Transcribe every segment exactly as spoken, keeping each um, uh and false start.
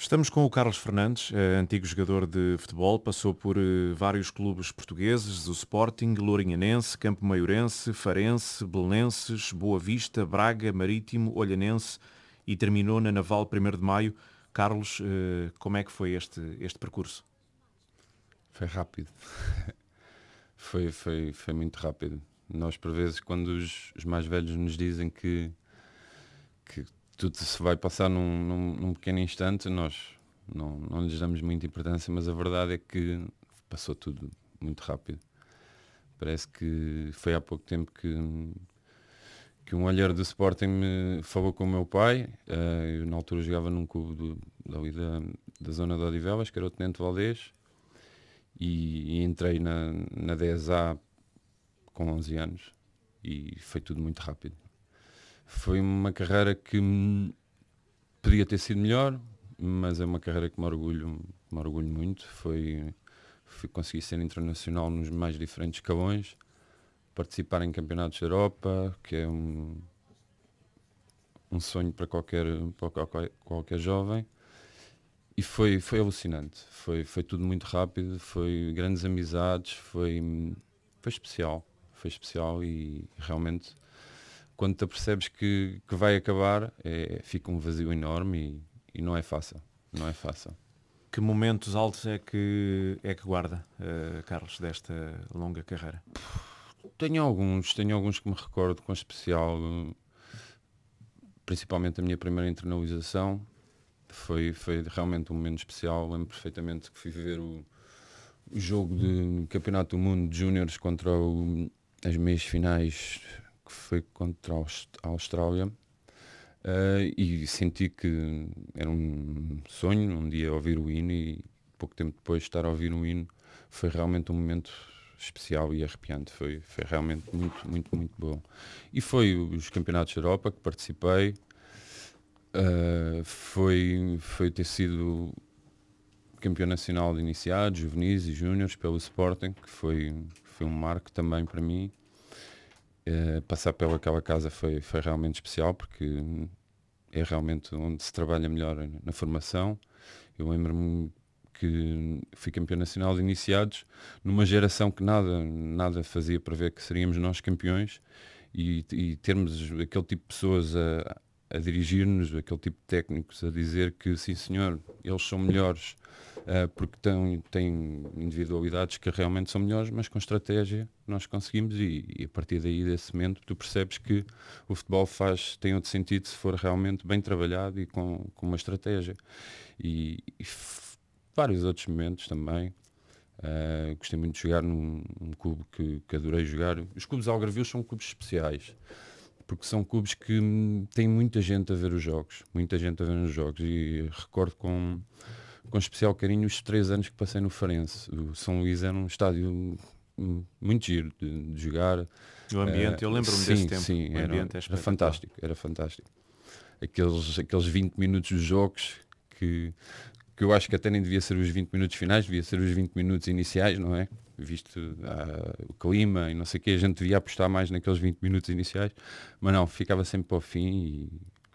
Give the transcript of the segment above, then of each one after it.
Estamos com o Carlos Fernandes, eh, antigo jogador de futebol, passou por eh, vários clubes portugueses, o Sporting, Lourinhanense, Campo Maiorense, Farense, Belenenses, Boa Vista, Braga, Marítimo, Olhanense e terminou na Naval primeiro de Maio. Carlos, eh, como é que foi este, este percurso? Foi rápido. foi, foi, foi muito rápido. Nós, por vezes, quando os, os mais velhos nos dizem que, que tudo se vai passar num, num, num pequeno instante, nós não, não lhes damos muita importância, mas a verdade é que passou tudo muito rápido. Parece que foi há pouco tempo que, que um olheiro do Sporting me falou com o meu pai. Uh, eu, na altura, jogava num clube do, dali da, da zona de Odivelas, que era o Tenente Valdez. E, e entrei na, na dez A com onze anos e foi tudo muito rápido. Foi uma carreira que podia ter sido melhor, mas é uma carreira que me orgulho, me orgulho muito. Foi, fui conseguir ser internacional nos mais diferentes escalões, participar em campeonatos da Europa, que é um, um sonho para qualquer, para qualquer, qualquer jovem. E foi, foi alucinante, foi, foi tudo muito rápido, foi grandes amizades, foi, foi especial, foi especial e realmente quando te apercebes que, que vai acabar, é, fica um vazio enorme e, e não é fácil, não é fácil. Que momentos altos é que, é que guarda, eh, Carlos, desta longa carreira? Tenho alguns, tenho alguns que me recordo com especial, principalmente a minha primeira internalização. Foi, foi realmente um momento especial. Lembro perfeitamente que fui ver o, o jogo de Campeonato do Mundo de Júniores contra o, as meias finais, que foi contra a Austrália, uh, e senti que era um sonho um dia ouvir o hino, e pouco tempo depois estar a ouvir o hino foi realmente um momento especial e arrepiante. Foi, foi realmente muito, muito, muito bom. E foi os Campeonatos da Europa que participei. Uh, foi, foi ter sido campeão nacional de iniciados, juvenis e júniores pelo Sporting, que foi, foi um marco também para mim. Uh, passar pelaquela casa foi, foi realmente especial, porque é realmente onde se trabalha melhor na formação. Eu lembro-me que fui campeão nacional de iniciados numa geração que nada, nada fazia para ver que seríamos nós campeões, e, e termos aquele tipo de pessoas a a dirigir-nos, aquele tipo de técnicos a dizer que sim senhor, eles são melhores uh, porque têm, têm individualidades que realmente são melhores, mas com estratégia nós conseguimos, e, e a partir daí, desse momento, tu percebes que o futebol faz, tem outro sentido se for realmente bem trabalhado e com, com uma estratégia. E, e f- vários outros momentos também. Uh, gostei muito de jogar num, num clube que, que adorei jogar. Os clubes algarvios são clubes especiais, porque são clubes que hum, têm muita gente a ver os jogos, muita gente a ver os jogos, e recordo com, com especial carinho os três anos que passei no Farense. O São Luís era um estádio hum, muito giro de, de jogar. O ambiente, eu Uh, lembro-me desse sim, tempo, sim, o era, ambiente é era espetacular. fantástico, era fantástico. Aqueles, aqueles vinte minutos dos jogos que, que eu acho que até nem devia ser os vinte minutos finais, devia ser os vinte minutos iniciais, não é? Visto ah, o clima e não sei o que, a gente devia apostar mais naqueles vinte minutos iniciais, mas não, ficava sempre para o fim, e,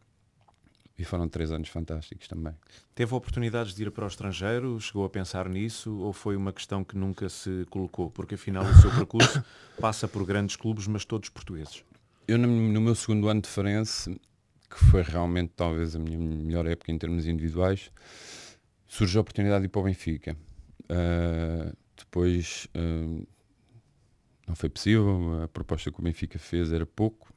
e foram três anos fantásticos também. Teve oportunidades de ir para o estrangeiro? Chegou a pensar nisso? Ou foi uma questão que nunca se colocou? Porque afinal o seu percurso passa por grandes clubes, mas todos portugueses. Eu no, no meu segundo ano de Farense, que foi realmente talvez a minha melhor época em termos individuais, surgiu a oportunidade de ir para o Benfica. Uh, depois uh, não foi possível, a proposta que o Benfica fez era pouco,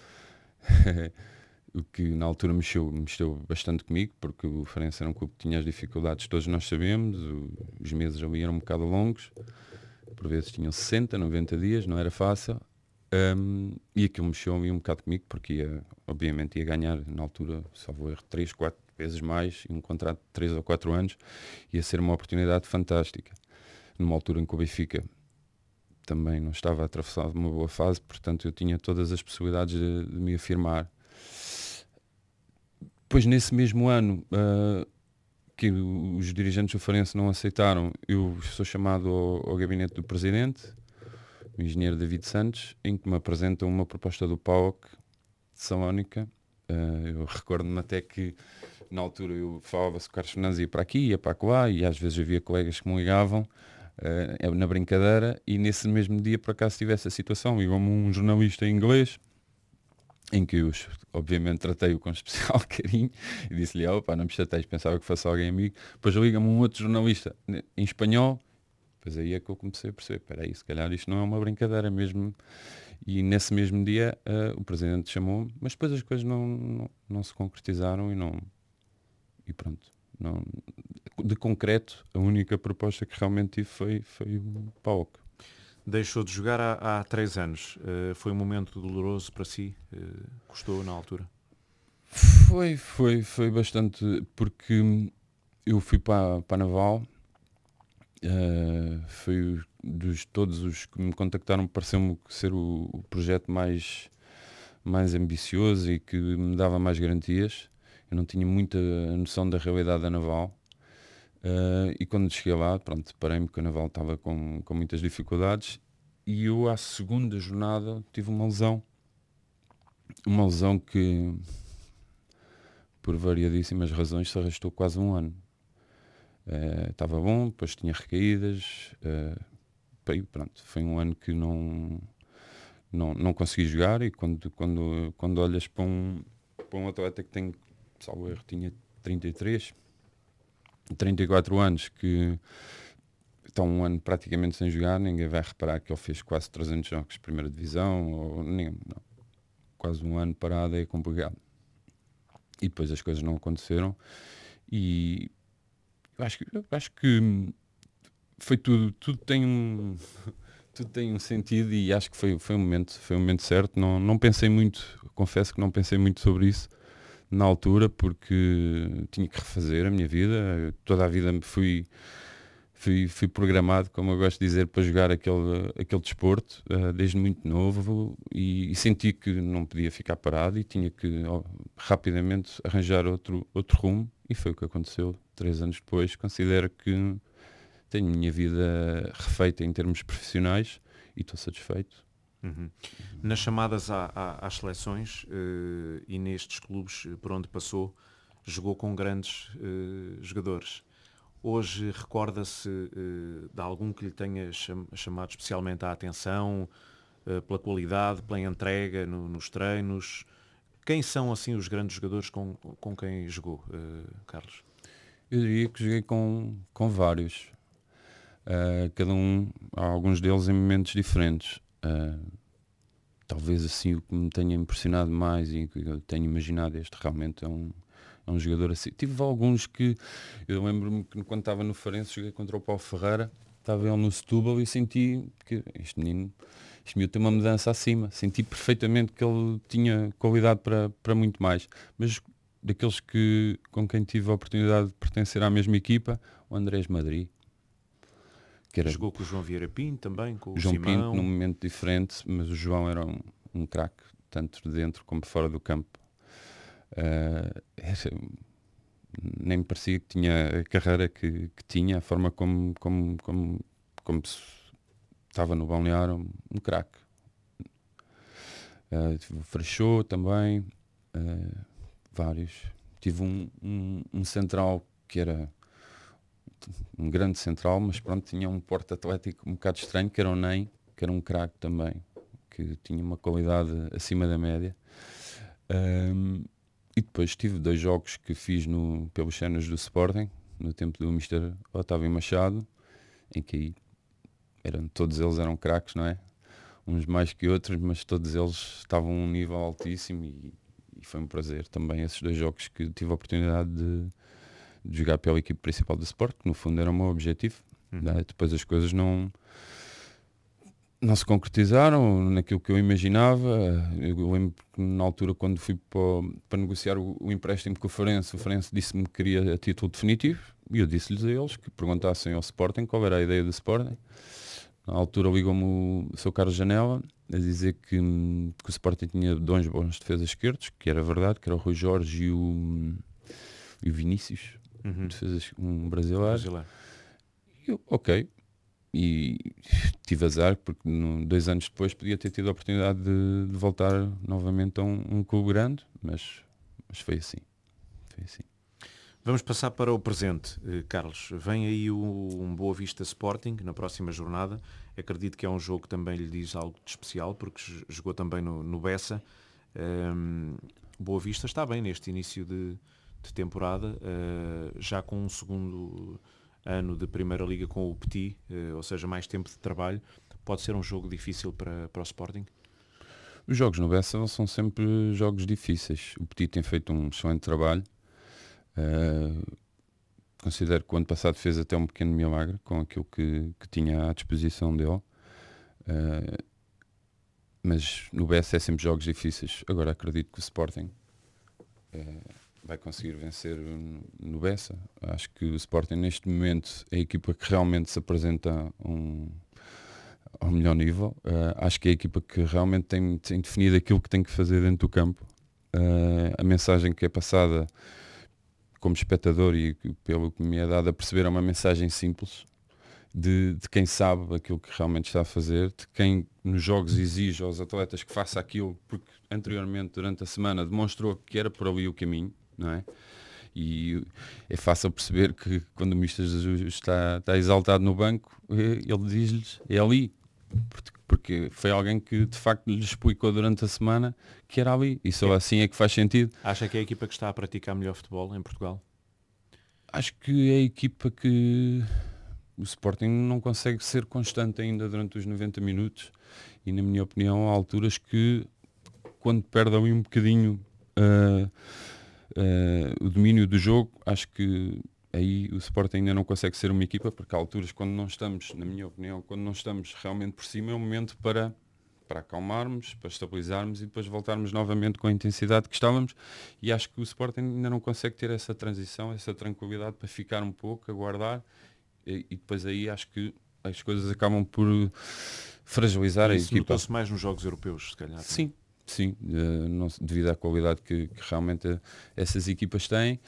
o que na altura mexeu, mexeu bastante comigo, porque o Farense era um clube que tinha as dificuldades que todos nós sabemos, o, os meses ali eram um bocado longos, por vezes tinham sessenta, noventa dias, não era fácil, um, e aquilo mexeu ali um bocado comigo, porque ia, obviamente ia ganhar na altura, salvo erro, três, quatro vezes mais, e um contrato de três ou quatro anos, ia ser uma oportunidade fantástica, numa altura em que o Benfica também não estava a atravessar uma boa fase, portanto eu tinha todas as possibilidades de, de me afirmar. Depois, nesse mesmo ano, uh, que os dirigentes do Farense não aceitaram, eu sou chamado ao, ao gabinete do presidente, o engenheiro David Santos, em que me apresentam uma proposta do P A O C de Salónica. Uh, eu recordo-me até que na altura eu falava-se que o Carlos Fernandes ia para aqui, ia para lá, e às vezes havia colegas que me ligavam uh, na brincadeira, e nesse mesmo dia, por acaso, tivesse a situação, ligou-me um jornalista inglês, em que eu, obviamente, tratei-o com especial carinho, e disse-lhe, opa, não me chateis, pensava que fosse alguém amigo. Depois liga-me um outro jornalista em espanhol, depois aí é que eu comecei a perceber, espera aí, se calhar isto não é uma brincadeira mesmo. E nesse mesmo dia uh, o presidente chamou-me, mas depois as coisas não, não, não se concretizaram e não... E pronto. Não, de concreto, a única proposta que realmente tive foi, foi o P A O C. Deixou de jogar há, há três anos. Uh, foi um momento doloroso para si? Uh, custou na altura? Foi, foi, foi bastante, porque eu fui para, para a Naval, uh, foi dos todos os que me contactaram, pareceu-me ser o, o projeto mais, mais ambicioso e que me dava mais garantias. Eu não tinha muita noção da realidade da Naval. Uh, e quando cheguei lá, pronto, parei-me que a Naval estava com, com muitas dificuldades, e eu à segunda jornada tive uma lesão. Uma lesão que, por variadíssimas razões, se arrastou quase um ano. Uh, estava bom, depois tinha recaídas, uh, pronto, foi um ano que não, não, não consegui jogar, e quando, quando, quando olhas para um, para um atleta que tem, salvo erro, tinha trinta e três, trinta e quatro anos, que está um ano praticamente sem jogar, ninguém vai reparar que ele fez quase trezentos jogos de primeira divisão, ou nem, não, quase um ano parado é complicado. E depois as coisas não aconteceram, e eu acho que, eu acho que foi tudo, tudo tem um tudo tem um sentido, e acho que foi, foi, um, momento, foi um momento certo. Não, não pensei muito, confesso que não pensei muito sobre isso na altura, porque tinha que refazer a minha vida. Toda a vida fui, fui, fui programado, como eu gosto de dizer, para jogar aquele, aquele desporto, uh, desde muito novo, e, e senti que não podia ficar parado e tinha que oh, rapidamente arranjar outro, outro rumo, e foi o que aconteceu. Três anos depois, considero que tenho a minha vida refeita em termos profissionais e estou satisfeito. Uhum. Nas chamadas à, à, às seleções uh, e nestes clubes por onde passou, jogou com grandes uh, jogadores. Hoje recorda-se uh, de algum que lhe tenha cham- chamado especialmente a atenção, uh, pela qualidade, pela entrega no, nos treinos? Quem são assim os grandes jogadores com, com quem jogou, uh, Carlos? Eu diria que joguei com, com vários. Uh, cada um, alguns deles em momentos diferentes. Uh, talvez assim o que me tenha impressionado mais e que eu tenho imaginado, este realmente é um, é um jogador assim. Tive alguns que, eu lembro-me que quando estava no Farense joguei contra o Paulo Ferreira, estava ele no Setúbal e senti que este menino, este menino tem uma mudança acima, senti perfeitamente que ele tinha qualidade para, para muito mais. Mas daqueles que, com quem tive a oportunidade de pertencer à mesma equipa, o Andrés Madrid. Que era... Jogou com o João Vieira Pinto também, com o João Simão. Pinto num momento diferente, mas o João era um, um craque, tanto dentro como fora do campo. Uh, era, nem me parecia que tinha a carreira que, que tinha, a forma como, como, como, como estava no balneário, um, um craque. Uh, tive o Freixo também, uh, vários. Tive um, um, um central que era um grande central, mas pronto, tinha um porte atlético um bocado estranho, que era o Ney, que era um craque também, que tinha uma qualidade acima da média. Um, e depois tive dois jogos que fiz no, pelos cenas do Sporting, no tempo do mister Otávio Machado, em que eram, todos eles eram craques, não é? Uns mais que outros, mas todos eles estavam a um nível altíssimo, e, e foi um prazer também esses dois jogos que tive a oportunidade de de jogar pela equipe principal do Sport, que no fundo era o meu objetivo. Uhum. Né? Depois as coisas não não se concretizaram naquilo que eu imaginava. Eu lembro que na altura, quando fui para, para negociar o, o empréstimo com o Farense, o Farense disse-me que queria a título definitivo, e eu disse-lhes a eles que perguntassem ao Sporting qual era a ideia do Sporting. Na altura ligou-me o seu Carlos Janela a dizer que, que o Sporting tinha dois bons defesas esquerdos, que era verdade, que era o Rui Jorge e o, e o Vinícius. Uhum. Defesas, um brasileiro. brasileiro. E eu, ok. E tive azar, porque no, dois anos depois podia ter tido a oportunidade de, de voltar novamente a um, um clube grande, mas, mas foi assim. Foi assim. Vamos passar para o presente, eh, Carlos. Vem aí o, um Boa Vista Sporting na próxima jornada. Acredito que é um jogo que também lhe diz algo de especial, porque jogou também no, no Bessa. Um, Boa Vista está bem neste início de, de temporada, uh, já com um segundo ano de Primeira Liga com o Petit, uh, ou seja, mais tempo de trabalho. Pode ser um jogo difícil para, para o Sporting? Os jogos no Bessa são sempre jogos difíceis. O Petit tem feito um excelente trabalho. Uh, considero que o ano passado fez até um pequeno milagre com aquilo que, que tinha à disposição dele, uh, mas no B S é sempre jogos difíceis. Agora acredito que o Sporting uh, vai conseguir vencer no, no Bessa. Acho que o Sporting neste momento é a equipa que realmente se apresenta um, ao melhor nível. Uh, acho que é a equipa que realmente tem, tem definido aquilo que tem que fazer dentro do campo. Uh, a mensagem que é passada como espectador e pelo que me é dado a perceber é uma mensagem simples de, de quem sabe aquilo que realmente está a fazer, de quem nos jogos exige aos atletas que faça aquilo porque anteriormente durante a semana demonstrou que era por ali o caminho, não é? E é fácil perceber que quando o Mister Jesus está, está exaltado no banco, ele diz-lhes, é ali, porque foi alguém que de facto lhe explicou durante a semana que era ali, e só assim é que faz sentido. Acha que é a equipa que está a praticar melhor futebol em Portugal? Acho que é a equipa que o Sporting não consegue ser constante ainda durante os noventa minutos, e na minha opinião há alturas que quando perde ali um bocadinho uh, uh, o domínio do jogo, acho que aí o Sporting ainda não consegue ser uma equipa, porque há alturas quando não estamos, na minha opinião, quando não estamos realmente por cima, é o momento para, para acalmarmos, para estabilizarmos e depois voltarmos novamente com a intensidade que estávamos, e acho que o Sporting ainda não consegue ter essa transição, essa tranquilidade para ficar um pouco, aguardar, e, e depois aí acho que as coisas acabam por fragilizar e a isso equipa. Notou-se mais nos jogos europeus, se calhar. Sim. Sim, uh, não, devido à qualidade que, que realmente uh, essas equipas têm,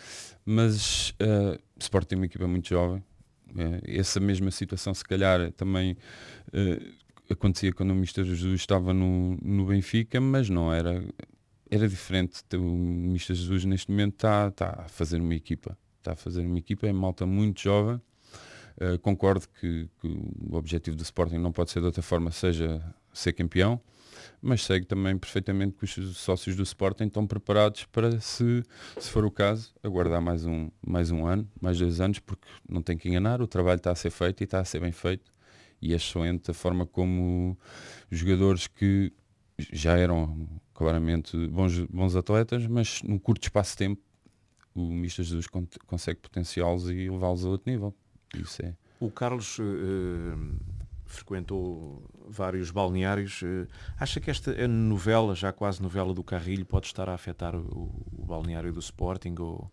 mas uh, o Sport tem uma equipa muito jovem. Uh, essa mesma situação se calhar também uh, acontecia quando o Mister Jesus estava no, no Benfica, mas não era, era diferente. O Mister Jesus neste momento está, está a fazer uma equipa, está a fazer uma equipa, é malta muito jovem. Uh, concordo que, que o objetivo do Sporting não pode ser de outra forma, seja ser campeão, mas sei também perfeitamente que os sócios do Sporting estão preparados para, se, se for o caso, aguardar mais um, mais um ano, mais dois anos, porque não tem que enganar, o trabalho está a ser feito e está a ser bem feito, e é excelente a forma como os jogadores que já eram claramente bons, bons atletas, mas num curto espaço de tempo o Mister Jesus con- consegue potenciá-los e levá-los a outro nível. Isso é. O Carlos uh, frequentou vários balneários. Uh, acha que esta novela, já quase novela do Carrilho, pode estar a afetar o, o balneário do Sporting ou,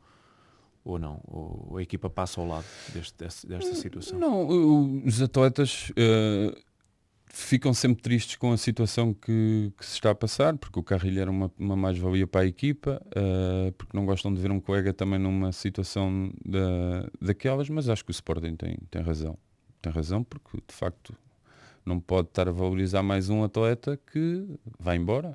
ou não? Ou a equipa passa ao lado deste, deste, desta situação? Não, os atletas uh, ficam sempre tristes com a situação que, que se está a passar, porque o Carrilho era uma, uma mais-valia para a equipa, uh, porque não gostam de ver um colega também numa situação da, daquelas, mas acho que o Sporting tem, tem razão. Tem razão porque, de facto, não pode estar a valorizar mais um atleta que vai embora.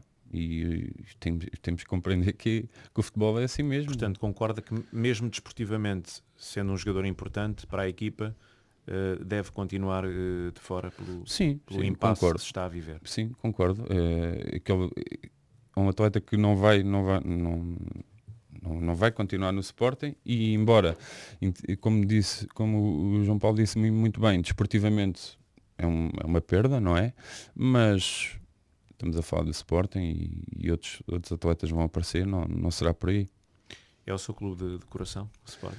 E temos, temos que compreender que, que o futebol é assim mesmo. Portanto, concorda que mesmo desportivamente, sendo um jogador importante para a equipa, uh, deve continuar uh, de fora pelo, sim, pelo sim, impasse concordo. que se está a viver? Sim, concordo. É, aquele, é um atleta que não vai, não vai, não, não, não vai continuar no Sporting, e embora, como disse, como o João Paulo disse muito bem, desportivamente é, um, é uma perda, não é? Mas estamos a falar do Sporting e, e outros, outros atletas vão aparecer, não, não será por aí. É o seu clube de, de coração, o Sporting?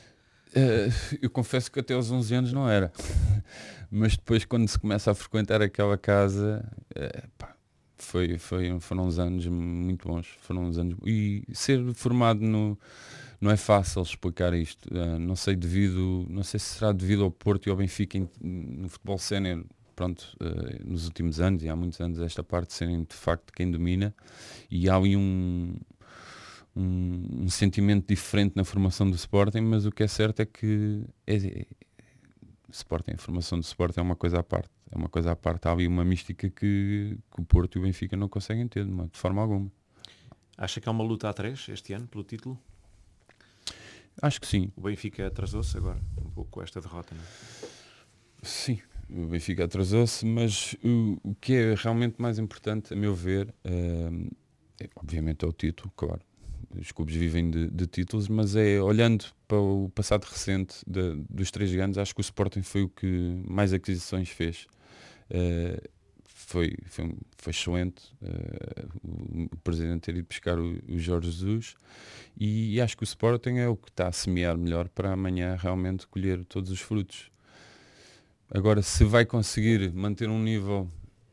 Uh, eu confesso que até aos onze anos não era, mas depois quando se começa a frequentar aquela casa, uh, pá, foi, foi, foram uns anos muito bons, foram uns anos, e ser formado no, não é fácil explicar isto, uh, não sei devido, não sei se será devido ao Porto e ao Benfica em, no futebol sénior, pronto, uh, nos últimos anos, e há muitos anos esta parte de serem de facto quem domina, e há ali um Um, um sentimento diferente na formação do Sporting, mas o que é certo é que é, é, Sporting, a formação do Sporting é uma coisa à parte, é uma coisa à parte, há ali uma mística que, que o Porto e o Benfica não conseguem ter de, uma, de forma alguma. Acha que há uma luta a três este ano pelo título? Acho que sim. O Benfica atrasou-se agora, um pouco com esta derrota, não é? Sim, o Benfica atrasou-se, mas o, o que é realmente mais importante, a meu ver, uh, é, obviamente é o título, claro. Os clubes vivem de, de títulos, mas é olhando para o passado recente de, dos três grandes, acho que o Sporting foi o que mais aquisições fez. Uh, foi, foi, foi excelente uh, o, o presidente ter ido buscar o, o Jorge Jesus e, e acho que o Sporting é o que está a semear melhor para amanhã realmente colher todos os frutos. Agora, se vai conseguir manter um nível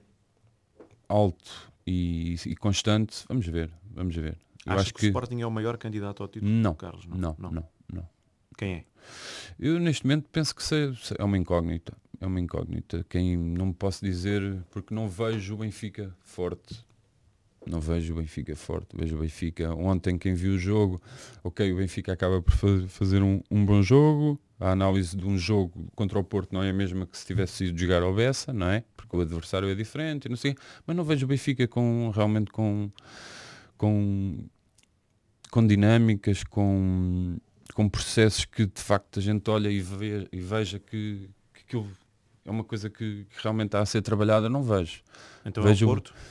alto e, e constante, vamos ver, vamos ver. Eu acho que, que o Sporting é o maior candidato ao título, não, Carlos? Não, não, não, não, não. Quem é? Eu neste momento penso que é uma incógnita. É uma incógnita. Quem não me posso dizer, porque não vejo o Benfica forte. Não vejo o Benfica forte. Vejo o Benfica. Ontem quem viu o jogo, ok, o Benfica acaba por fazer um, um bom jogo. A análise de um jogo contra o Porto não é a mesma que se tivesse ido jogar ao Bessa, não é? Porque o adversário é diferente, não sei. Mas não vejo o Benfica com realmente com com, com dinâmicas, com, com processos que de facto a gente olha e, vê, e veja que, que aquilo é uma coisa que, que realmente está a ser trabalhada. Não vejo. Então vejo... é o Porto?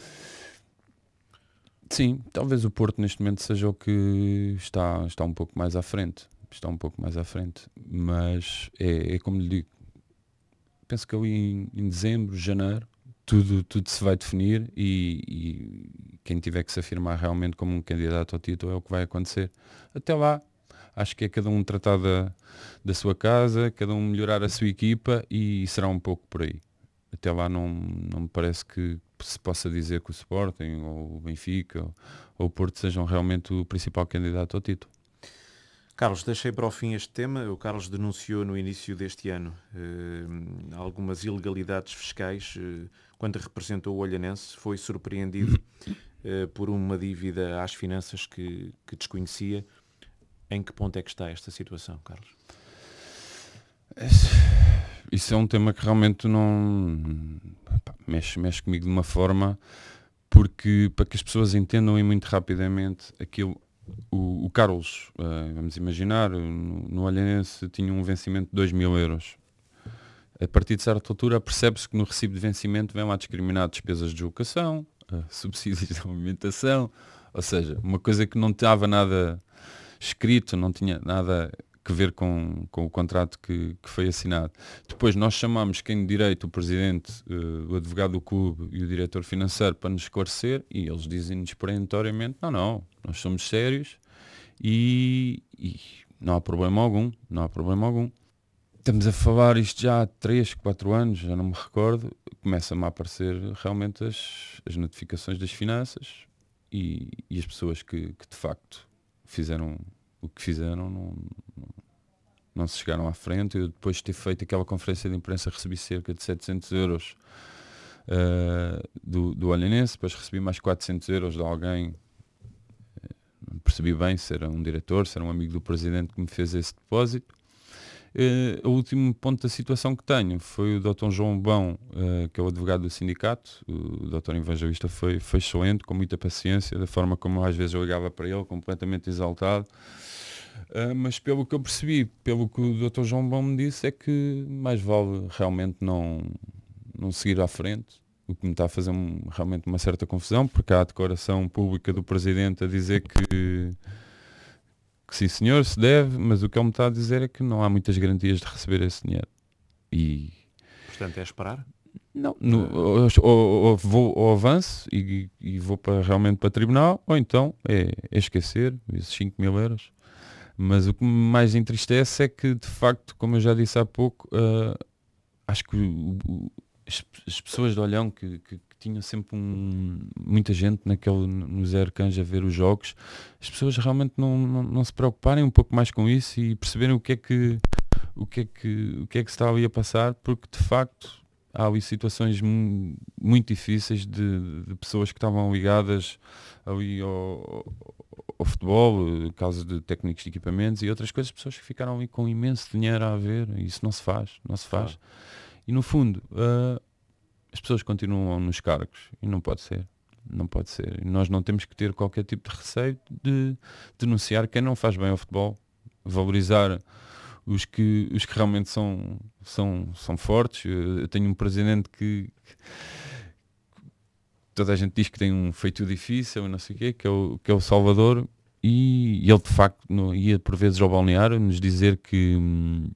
Sim, talvez o Porto neste momento seja o que está, está um pouco mais à frente. Está um pouco mais à frente. Mas é, é como lhe digo. Penso que ali em, em dezembro, janeiro, tudo, tudo se vai definir e, e quem tiver que se afirmar realmente como um candidato ao título é o que vai acontecer. Até lá, acho que é cada um tratar da, da sua casa, cada um melhorar a sua equipa e será um pouco por aí. Até lá não, não me parece que se possa dizer que o Sporting ou o Benfica ou, ou o Porto sejam realmente o principal candidato ao título. Carlos, deixei para o fim este tema. O Carlos denunciou no início deste ano eh, algumas ilegalidades fiscais eh, quando representou o Olhanense. Foi surpreendido eh, por uma dívida às finanças que, que desconhecia. Em que ponto é que está esta situação, Carlos? Isso é um tema que realmente não pá, mexe, mexe comigo de uma forma, porque para que as pessoas entendam e muito rapidamente aquilo. O, o Carlos, uh, vamos imaginar, no, no Olhanense tinha um vencimento de dois mil euros. A partir de certa altura percebe-se que no recibo de vencimento vem lá discriminar despesas de deslocação, uh, subsídios de alimentação, ou seja, uma coisa que não estava nada escrito, não tinha nada que ver com, com o contrato que, que foi assinado. Depois nós chamamos quem de direito, o presidente, uh, o advogado do clube e o diretor financeiro para nos esclarecer e eles dizem-nos perentoriamente, não, não, nós somos sérios e, e não há problema algum, não há problema algum. Estamos a falar isto já há três, quatro anos, já não me recordo, começam-me a aparecer realmente as, as notificações das finanças e, e as pessoas que, que de facto fizeram o que fizeram não, não, não se chegaram à frente. Eu depois de ter feito aquela conferência de imprensa recebi cerca de setecentos euros uh, do, do Olhanense, depois recebi mais quatrocentos euros de alguém, não percebi bem se era um diretor, se era um amigo do presidente que me fez esse depósito. Uh, o último ponto da situação que tenho foi o doutor João Bão, uh, que é o advogado do sindicato. O doutor Evangelista foi, foi excelente, com muita paciência, da forma como às vezes eu ligava para ele, completamente exaltado. Uh, mas pelo que eu percebi, pelo que o doutor João Bão me disse, é que mais vale realmente não, não seguir à frente, o que me está a fazer um, realmente uma certa confusão, porque há a declaração pública do presidente a dizer que que sim senhor, se deve, mas o que ele me está a dizer é que não há muitas garantias de receber esse dinheiro. E... Portanto, é esperar? Não, no, ou, ou, ou vou ao avanço e, e vou para, realmente para tribunal, ou então é, é esquecer esses cinco mil euros. Mas o que me mais entristece é que, de facto, como eu já disse há pouco, uh, acho que o, o, as, as pessoas de Olhão que, que tinha sempre um, muita gente naquele, no Zé Arcanjo a ver os jogos, as pessoas realmente não, não, não se preocuparem um pouco mais com isso e perceberem o que é que o que é que, o que é que se está ali a passar, porque de facto há ali situações mu- muito difíceis de, de pessoas que estavam ligadas ali ao, ao futebol, casos de técnicos de equipamentos e outras coisas, pessoas que ficaram ali com imenso dinheiro a ver, e isso não se faz, não se faz. Claro. E no fundo, uh, as pessoas continuam nos cargos e não pode ser, não pode ser. E nós não temos que ter qualquer tipo de receio de denunciar quem não faz bem ao futebol. valorizar os que, os que realmente são, são, são fortes. Eu, eu tenho um presidente que, que toda a gente diz que tem um feito difícil e não sei o quê, que é o, que é o Salvador, e, e ele de facto no, ia por vezes ao balneário nos dizer que hum,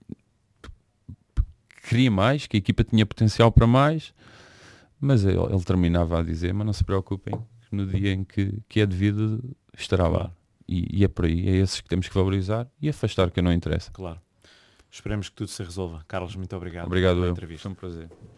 queria mais, que a equipa tinha potencial para mais, mas ele, ele terminava a dizer, mas não se preocupem, que no dia em que, que é devido estará lá. E, e é por aí, é esses que temos que valorizar e afastar quem não interessa. Claro. Esperemos que tudo se resolva. Carlos, muito obrigado. Obrigado, pela eu. entrevista. Foi um prazer.